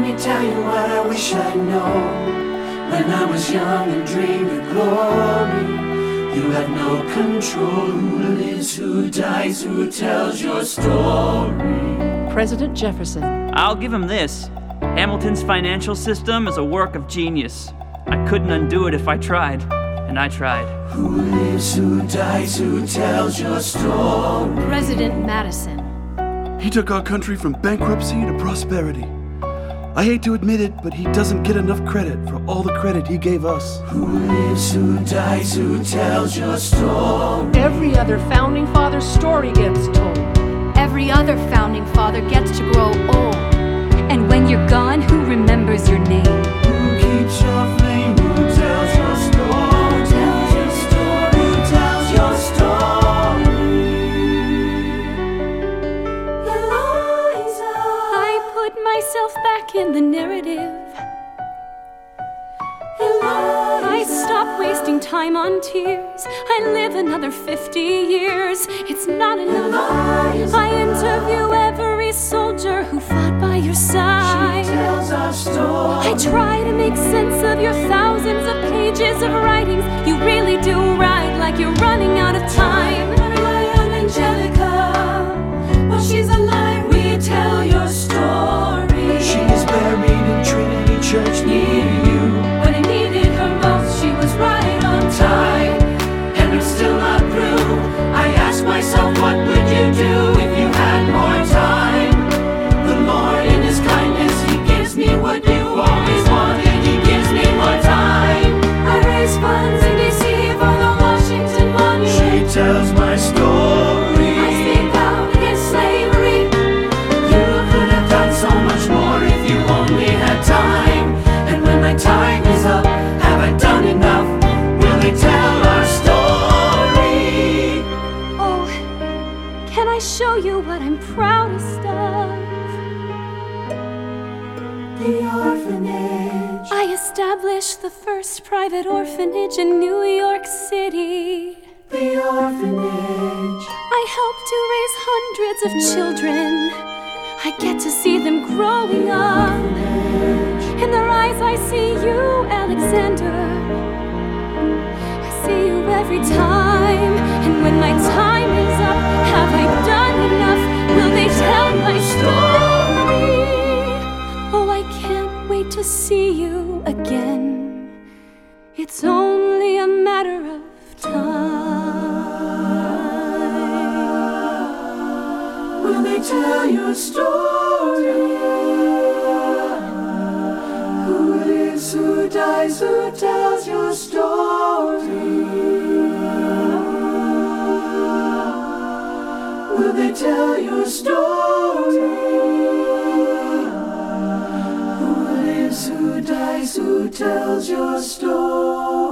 me tell you what I wish I'd known when I was young and dreamed of glory. You have no control. Who lives, who dies, who tells your story? President Jefferson. I'll give him this. Hamilton's financial system is a work of genius. I couldn't undo it if I tried, and I tried. Who lives, who dies, who tells your story? President Madison. He took our country from bankruptcy to prosperity. I hate to admit it, but he doesn't get enough credit for all the credit he gave us. Who lives, who dies, who tells your story? Every other founding father's story gets told. Every other founding father gets to grow old. And when you're gone, who remembers your name? Who keeps your flame? Who tells your story? Who tells your story? Who tells your story? Eliza. I put myself back in the narrative. Eliza. I stop wasting time on tears. I live another 50 years. It's not enough. Eliza. I interview every soldier who fought by your side. She tells our story. I try to make sense of your thousands of pages of writings. You really do write like you're running out of time. Rely on Angelica. While she's alive, we tell your story. She is buried in Trinity Church near you. When I needed her most, she was right on time. And I'm still not through. I ask myself, what would you do if you had more time? The Lord in His kindness, He gives me what you always wanted. He gives me more time. I raise funds in D.C. for the Washington Monument. She tells my story. I speak out against slavery. You could have done so much more if you only had time. And when my time is up, have I done enough? Will they tell our story? Oh, can I show you what I'm proudest of? The orphanage. I established the first private orphanage in New York City. The orphanage. I helped to raise hundreds of children. I get to see them growing up. In their eyes I see you, Alexander. I see you every time. And when my time is up, have I done enough? Will they tell my story? Oh, I can't wait to see you again. It's only a matter of time. Will they tell your story? Who lives, who dies, who tells your story? Will they tell your story? Who lives, who dies, who tells your story?